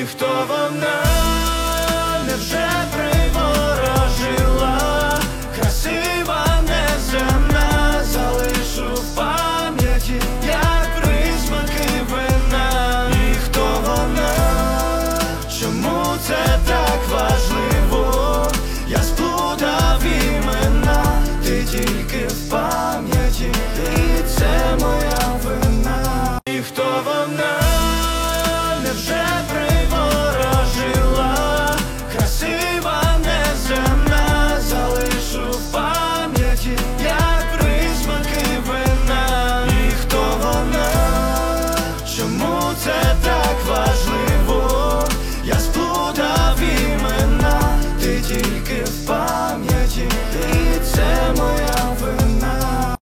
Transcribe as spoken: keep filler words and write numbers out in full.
І хто вона, невже приворожила? Красива, неземна, залишу в пам'яті, як присмаки вина. І хто вона, чому це так важливо? Я сплутав імена, ти тільки в пам'яті, і це моя вина. І хто вона?